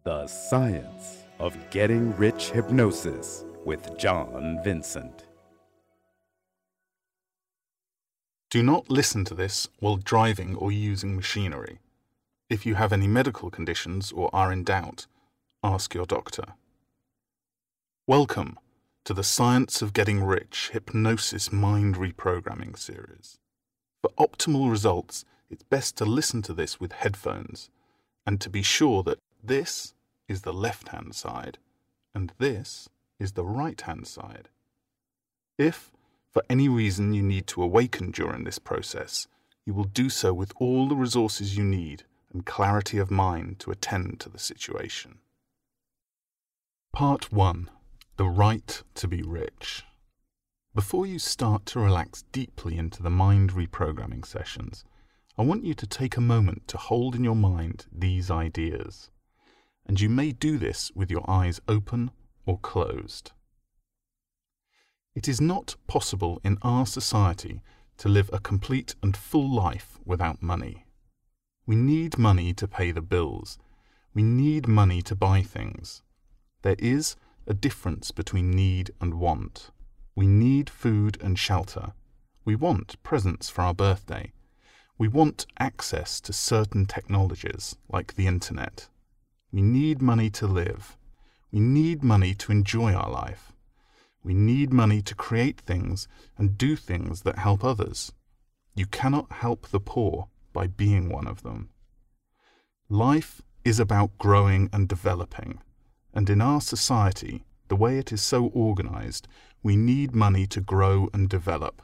The Science of Getting Rich Hypnosis with John Vincent. Do not listen to this while driving or using machinery. If you have any medical conditions or are in doubt, ask your doctor. Welcome to the Science of Getting Rich Hypnosis Mind Reprogramming series. For optimal results, it's best to listen to this with headphones and to be sure that this is the left-hand side and this is the right-hand side. If, for any reason, you need to awaken during this process, you will do so with all the resources you need and clarity of mind to attend to the situation. Part 1. The Right to be Rich. Before you start to relax deeply into the mind reprogramming sessions, I want you to take a moment to hold in your mind these ideas, and you may do this with your eyes open or closed. It is not possible in our society to live a complete and full life without money. We need money to pay the bills. We need money to buy things. There is a difference between need and want. We need food and shelter. We want presents for our birthday. We want access to certain technologies like the internet. We need money to live. We need money to enjoy our life. We need money to create things and do things that help others. You cannot help the poor by being one of them. Life is about growing and developing, and in our society, the way it is so organized, we need money to grow and develop.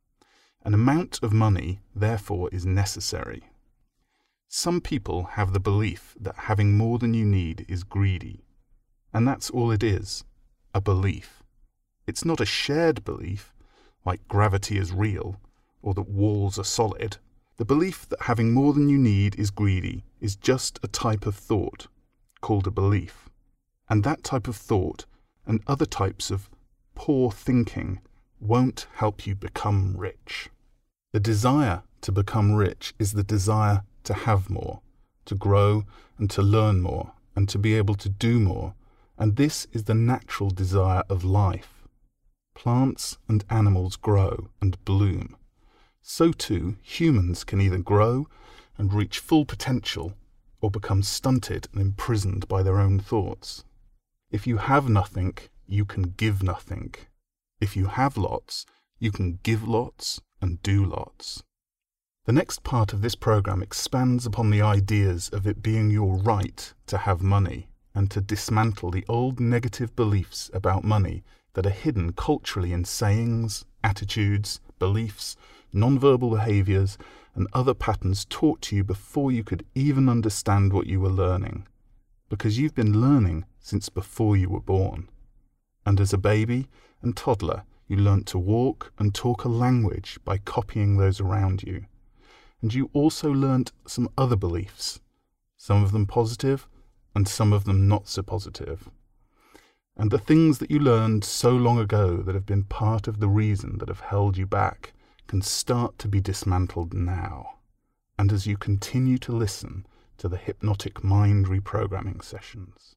An amount of money, therefore, is necessary. Some people have the belief that having more than you need is greedy, and that's all it is, a belief. It's not a shared belief, like gravity is real, or that walls are solid. The belief that having more than you need is greedy is just a type of thought, called a belief. And that type of thought, and other types of poor thinking, won't help you become rich. The desire to become rich is the desire to have more, to grow and to learn more, and to be able to do more, and this is the natural desire of life. Plants and animals grow and bloom. So too, humans can either grow and reach full potential or become stunted and imprisoned by their own thoughts. If you have nothing, you can give nothing. If you have lots, you can give lots and do lots. The next part of this program expands upon the ideas of it being your right to have money and to dismantle the old negative beliefs about money that are hidden culturally in sayings, attitudes, beliefs, non-verbal behaviors, and other patterns taught to you before you could even understand what you were learning, because you've been learning since before you were born. And as a baby and toddler, you learnt to walk and talk a language by copying those around you. And you also learnt some other beliefs, some of them positive and some of them not so positive. And the things that you learned so long ago that have been part of the reason that have held you back can start to be dismantled now. And as you continue to listen to the hypnotic mind reprogramming sessions.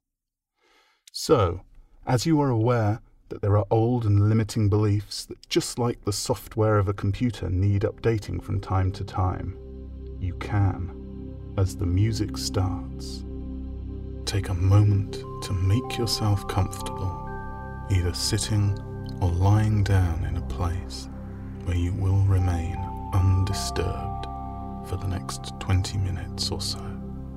So, as you are aware that there are old and limiting beliefs that, just like the software of a computer, need updating from time to time, you can, as the music starts, take a moment to make yourself comfortable, either sitting or lying down in a place where you will remain undisturbed for the next 20 minutes or so.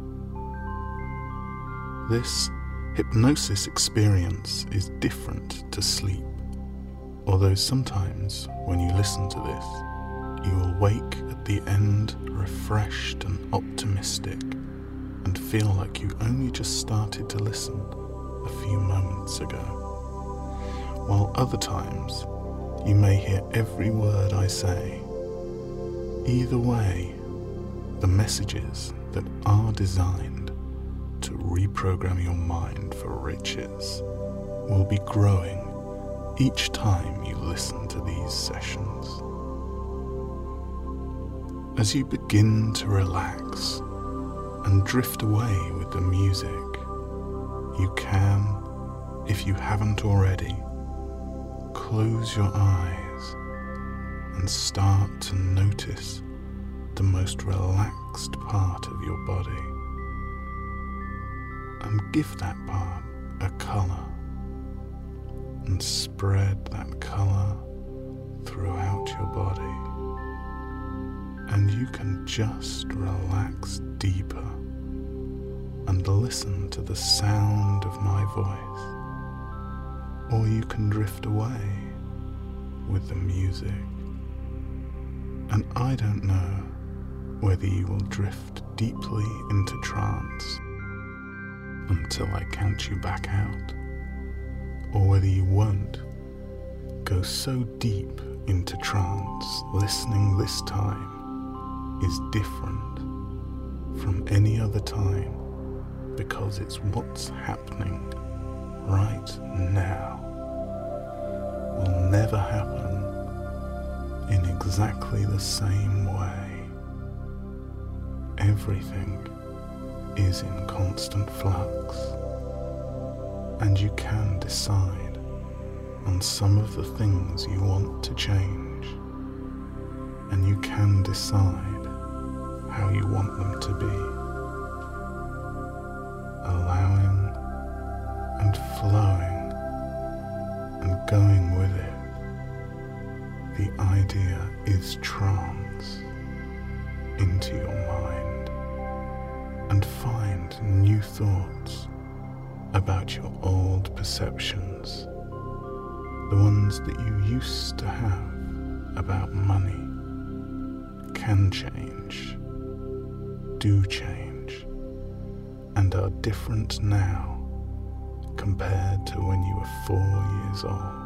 This hypnosis experience is different to sleep, although sometimes when you listen to this, you will wake at the end refreshed and optimistic and feel like you only just started to listen a few moments ago, while other times you may hear every word I say. Either way, the messages that are designed to reprogram your mind for riches will be growing each time you listen to these sessions. As you begin to relax and drift away with the music, you can, if you haven't already, close your eyes and start to notice the most relaxed part of your body, and give that part a colour, and spread that colour throughout your body, and you can just relax deeper and listen to the sound of my voice, or you can drift away with the music. And I don't know whether you will drift deeply into trance until I count you back out, or whether you won't go so deep into trance. Listening this time is different from any other time, because it's what's happening right now. Will never happen in exactly the same way. Everything is in constant flux, and you can decide on some of the things you want to change, and you can decide how you want them to be. Allowing and flowing and going with it. The idea is trance into your mind, and find new thoughts about your old perceptions, the ones that you used to have about money can change, do change, and are different now compared to when you were 4 years old.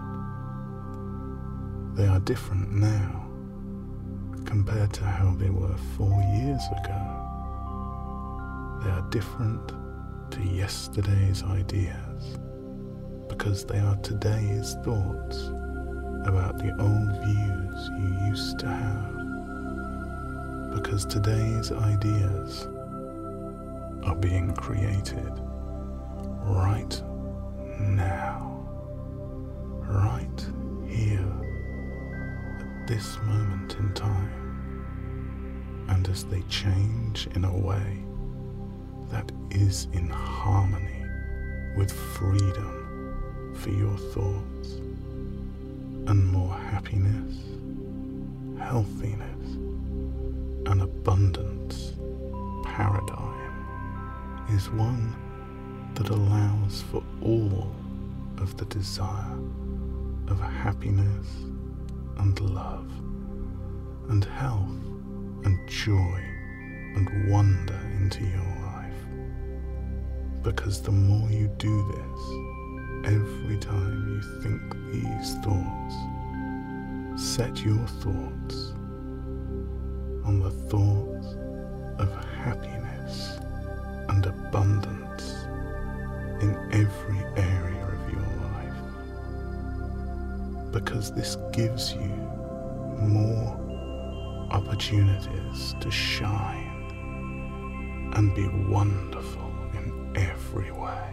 They are different now compared to how they were 4 years ago. They are different to yesterday's ideas, because they are today's thoughts about the old views you used to have, because today's ideas are being created right now, right here, at this moment in time, and as they change in a way that is in harmony with freedom for your thoughts, and more happiness, healthiness, and abundance paradigm is one that allows for all of the desire of happiness and love and health and joy and wonder into your life. Because the more you do this, every time you think these thoughts, set your thoughts on the thoughts of happiness and abundance in every area of your life, because this gives you more opportunities to shine and be wonderful in every way.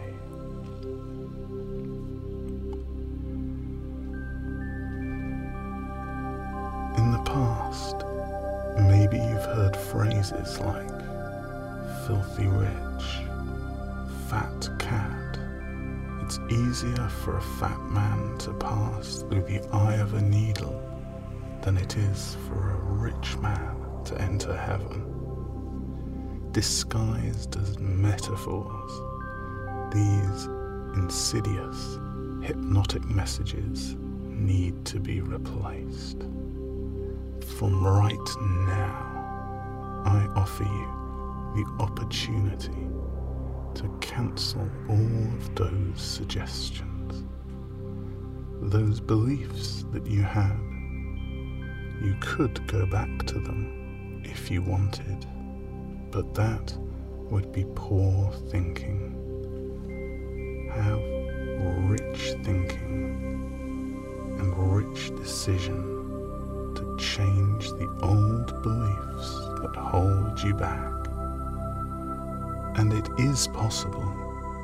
In the past, maybe you've heard phrases like filthy rich, fat cat. It's easier for a fat man to pass through the eye of a needle than it is for a rich man to enter heaven. Disguised as metaphors, these insidious, hypnotic messages need to be replaced. From right now, I offer you the opportunity to cancel all of those suggestions, those beliefs that you had. You could go back to them if you wanted, but that would be poor thinking. Have rich thinking and rich decision to change the old beliefs that hold you back. And it is possible.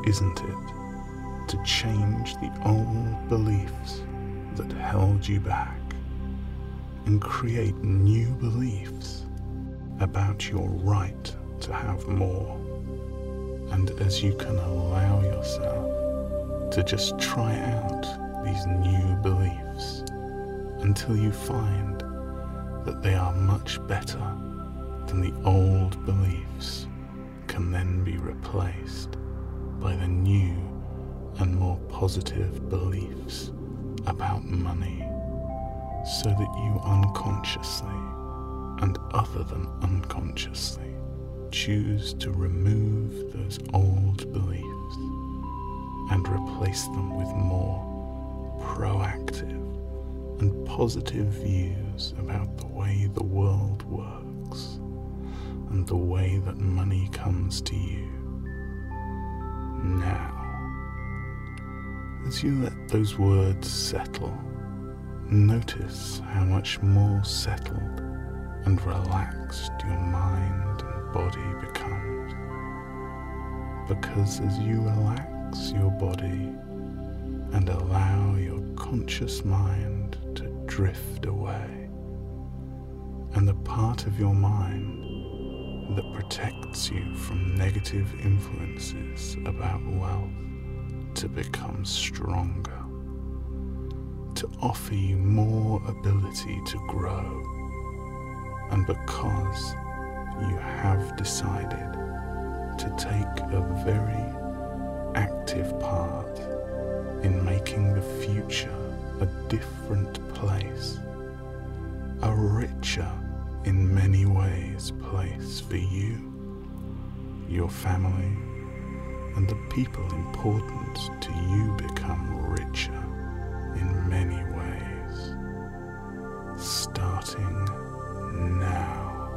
isn't it, to change the old beliefs that held you back and create new beliefs about your right to have more? And as you can allow yourself to just try out these new beliefs until you find that they are much better than the old beliefs, can then be replaced by the new and more positive beliefs about money, so that you unconsciously and other than unconsciously choose to remove those old beliefs and replace them with more proactive and positive views about the way the world works and the way that money comes to you. Now, as you let those words settle, notice how much more settled and relaxed your mind and body becomes. Because as you relax your body and allow your conscious mind to drift away, and the part of your mind that protects you from negative influences about wealth to become stronger, to offer you more ability to grow, and because you have decided to take a very active part in making the future a different place, a richer in many ways place for you, your family, and the people important to you become richer in many ways. Starting now,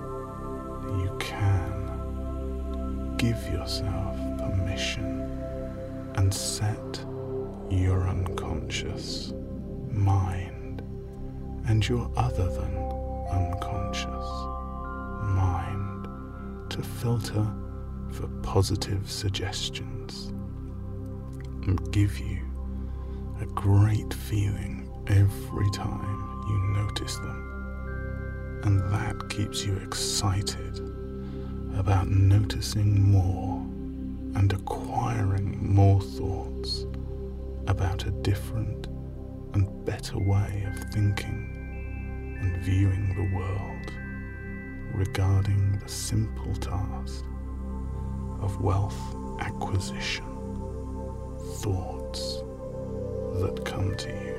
you can give yourself permission and set your unconscious mind and your other than unconscious mind to filter for positive suggestions and give you a great feeling every time you notice them, and that keeps you excited about noticing more and acquiring more thoughts about a different and better way of thinking and viewing the world regarding the simple task of wealth acquisition, thoughts that come to you.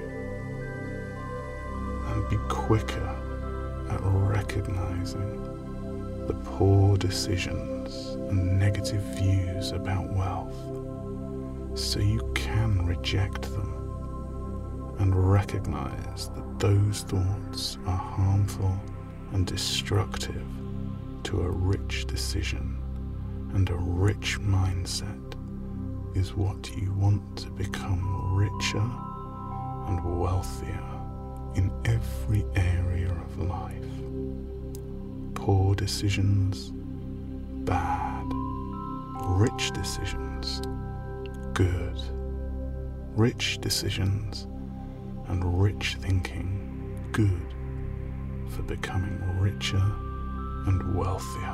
And be quicker at recognizing the poor decisions and negative views about wealth, so you can reject them and recognize that those thoughts are harmful and destructive to a rich decision, and a rich mindset is what you want to become richer and wealthier in every area of life. Poor decisions, bad. Rich decisions, good. Rich decisions and rich thinking, good for becoming richer and wealthier.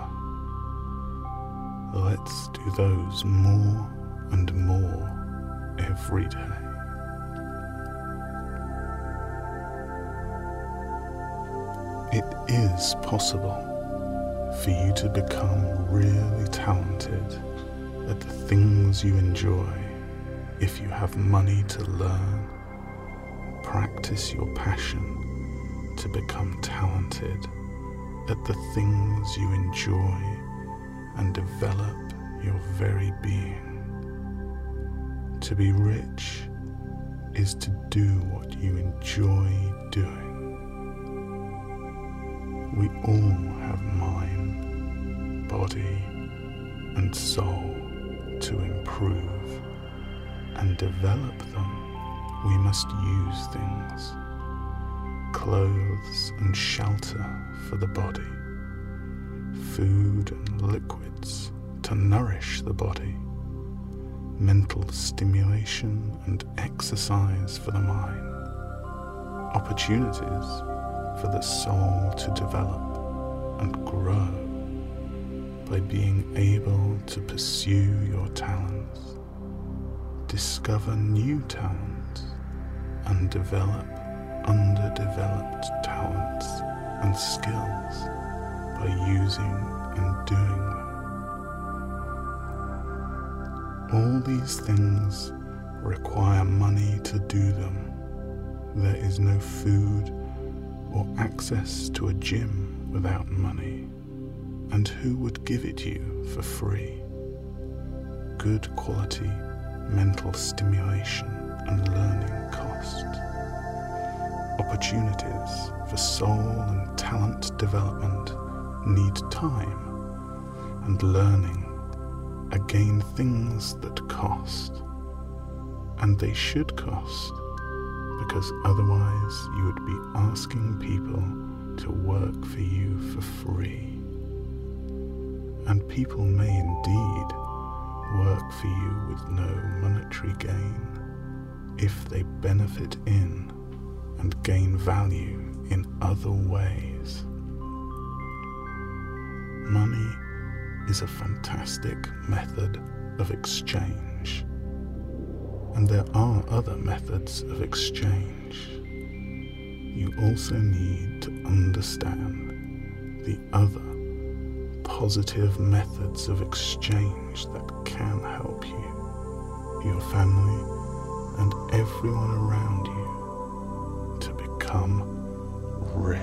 Let's do those more and more every day. It is possible for you to become really talented at the things you enjoy if you have money to learn, practice your passion to become talented at the things you enjoy and develop your very being. To be rich is to do what you enjoy doing. We all have mind, body, and soul to improve and develop them. We must use things, clothes and shelter for the body, food and liquids to nourish the body, mental stimulation and exercise for the mind, opportunities for the soul to develop and grow by being able to pursue your talents, discover new talents, and develop underdeveloped talents and skills by using and doing them. All these things require money to do them. There is no food or access to a gym without money, and who would give it you for free? Good quality mental stimulation and learning cost. Opportunities for soul and talent development need time, and learning again things that cost, and they should cost, because otherwise you would be asking people to work for you for free. And people may indeed work for you with no monetary gain if they benefit in and gain value in other ways. Money is a fantastic method of exchange, and there are other methods of exchange. You also need to understand the other positive methods of exchange that can help you, your family, and everyone around you to become rich.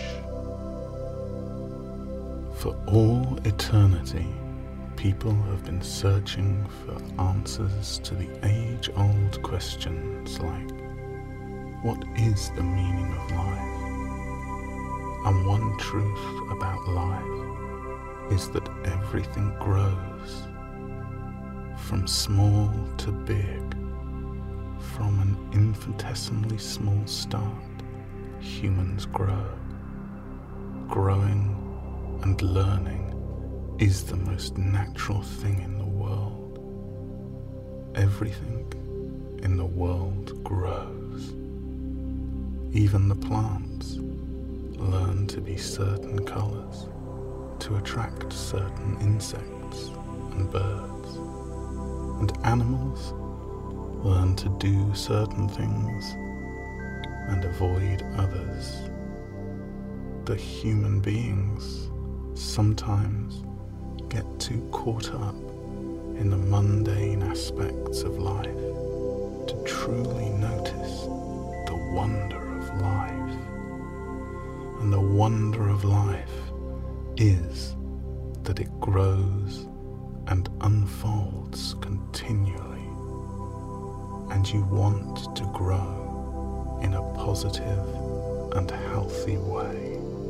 For all eternity, people have been searching for answers to the age-old questions like, what is the meaning of life? And one truth about life is that everything grows, from small to big. From an infinitesimally small start, humans grow. Growing and learning is the most natural thing in the world. Everything in the world grows. Even the plants learn to be certain colors to attract certain insects and birds. And animals learn to do certain things and avoid others. The human beings sometimes get too caught up in the mundane aspects of life to truly notice the wonder of life. And the wonder of life is that it grows and unfolds continually, and you want to grow in a positive and healthy way.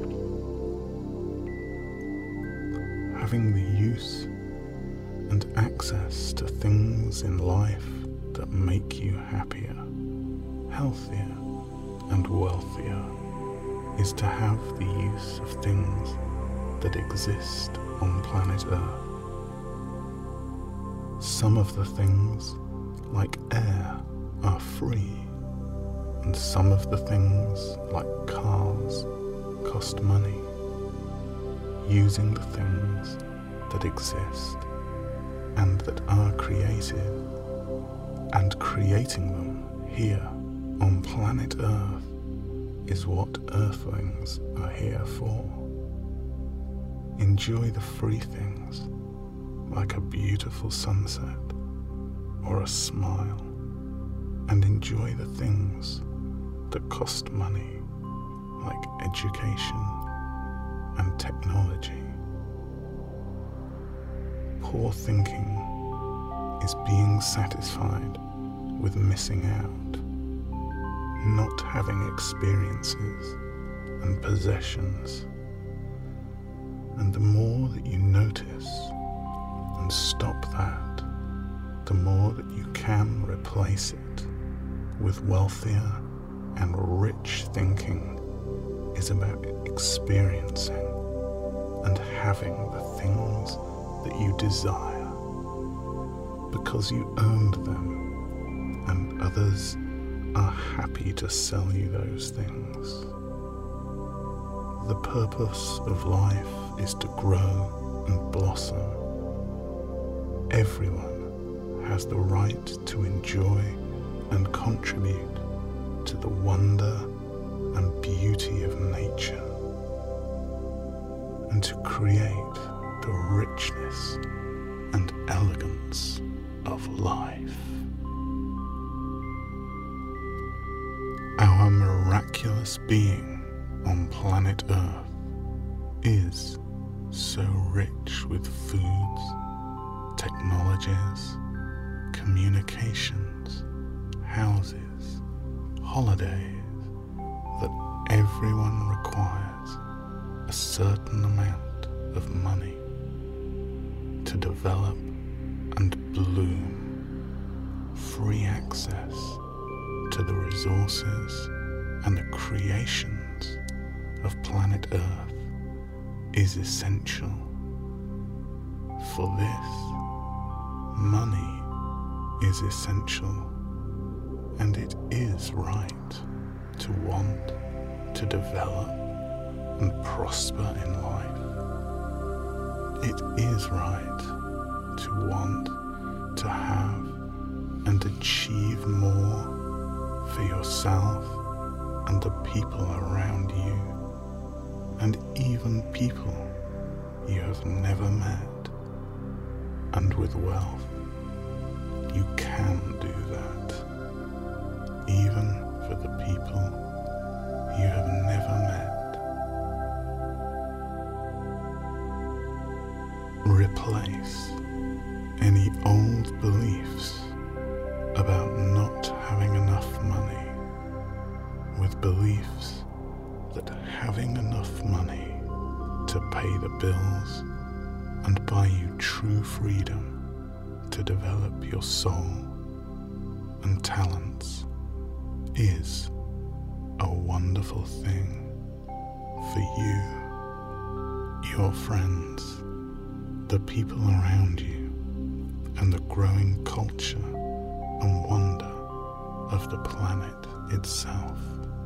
Having the use and access to things in life that make you happier, healthier, and wealthier is to have the use of things that exist on planet Earth. Some of the things, like air, are free, and some of the things, like cars, cost money. Using the things that exist and that are created, and creating them here on planet Earth is what Earthlings are here for. Enjoy the free things, like a beautiful sunset or a smile, and enjoy the things that cost money, like education and technology. Poor thinking is being satisfied with missing out, not having experiences and possessions. And the more that you notice and stop that, the more that you can replace it with wealthier and rich thinking is about experiencing and having the things that you desire, because because you earned them, and others are happy to sell you those things. The purpose of life is to grow and blossom. Everyone has the right to enjoy and contribute to the wonder and beauty of nature, and to create the richness and elegance of life. Our miraculous being on planet Earth is so rich with foods, technologies, communications, houses, holidays, that everyone requires a certain amount of money to develop and bloom. Free access to the resources and the creations of planet Earth is essential. For this, money is essential, and it is right to want to develop and prosper in life. It is right to want to have and achieve more for yourself and the people around you, and even people you have never met. And with wealth, you can do that, even for the people you have never met. Replace any old beliefs about not having enough money with beliefs that having enough money to pay the bills and buy you true freedom to develop your soul and talents is a wonderful thing for you, your friends, the people around you, and the growing culture and wonder of the planet itself.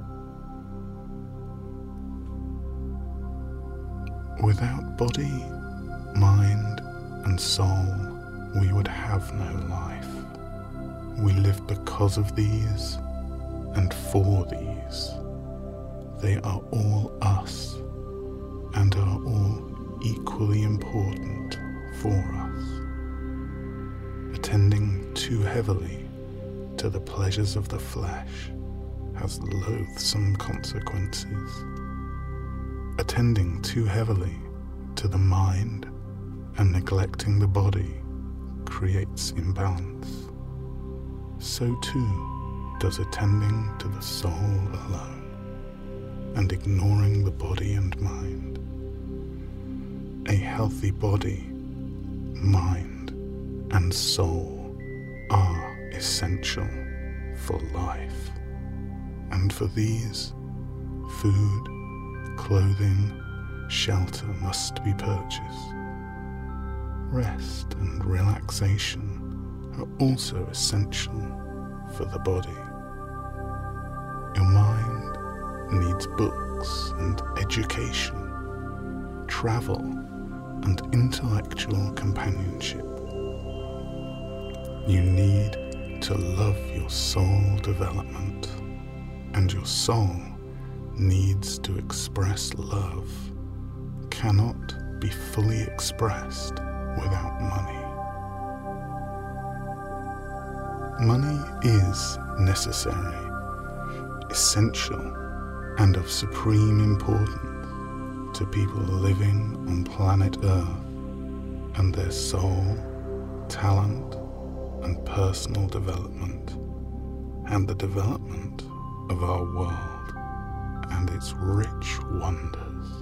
Without body, mind, and soul, we would have no life. We live because of these and for these. They are all us and are all equally important for us. Attending too heavily to the pleasures of the flesh has loathsome consequences. Attending too heavily to the mind and neglecting the body creates imbalance. So too does attending to the soul alone and ignoring the body and mind. A healthy body, mind, and soul are essential for life, and for these, food, clothing, shelter must be purchased. Rest and relaxation are also essential for the body. Your mind needs books and education, travel and intellectual companionship. You need to love your soul development, and your soul needs to express love, cannot be fully expressed without money. Money is necessary, essential, and of supreme importance to people living on planet Earth and their soul, talent, and personal development, and the development of our world and its rich wonders.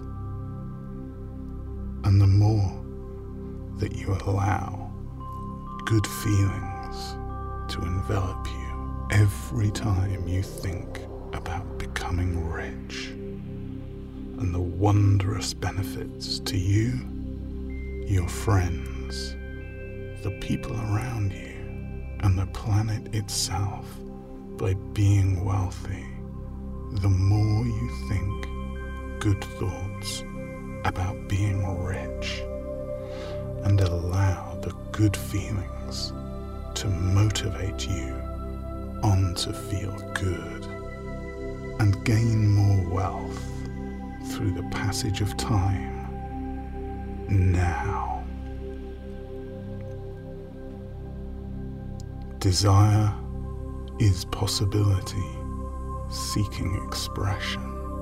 And the more that you allow good feelings to envelop you every time you think about becoming rich, and the wondrous benefits to you, your friends, the people around you, and the planet itself by being wealthy, the more you think good thoughts about being rich, and allow the good feelings to motivate you on to feel good and gain more wealth through the passage of time now. Desire is possibility seeking expression.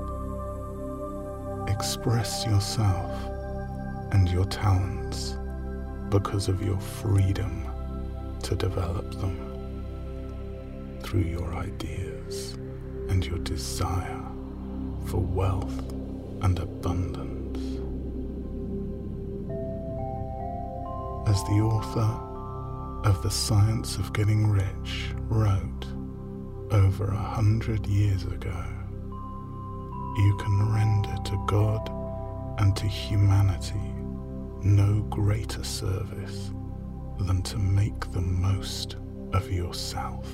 Express yourself and your talents because of your freedom to develop them through your ideas and your desire for wealth and abundance. As the author of The Science of Getting Rich wrote over 100 years ago, you can render to God and to humanity no greater service than to make the most of yourself.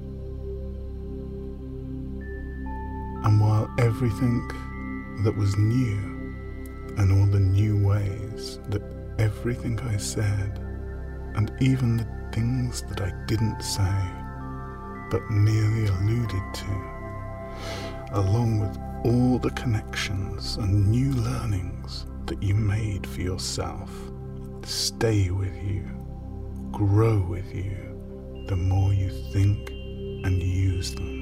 And while everything that was new and all the new ways that everything I said, and even the things that I didn't say but merely alluded to, along with all the connections and new learnings that you made for yourself, stay with you, grow with you, the more you think and use them.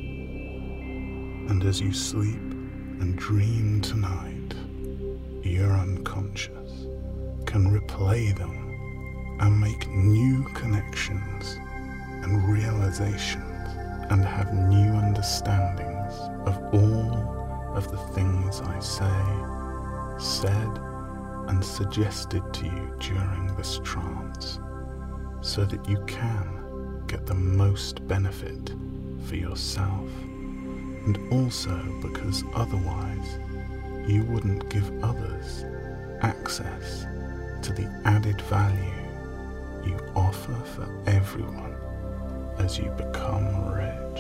And as you sleep and dream tonight, your unconscious can replay them and make new connections and realizations and have new understandings of all of the things I say, said, and suggested to you during this trance, so that you can get the most benefit for yourself, and also because otherwise you wouldn't give others access to the added value you offer for everyone as you become rich.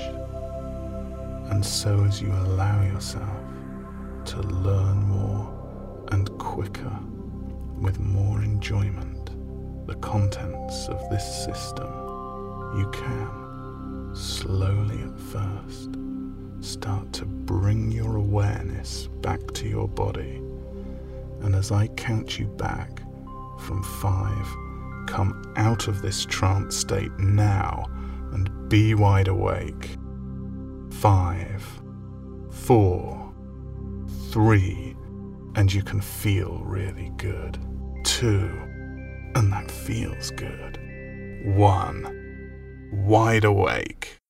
And so as you allow yourself to learn more and quicker with more enjoyment the contents of this system, you can, slowly at first, start to bring your awareness back to your body. And as I count you back from 5, come out of this trance state now and be wide awake. 5, 4, 3, and you can feel really good. 2, and that feels good. 1, wide awake.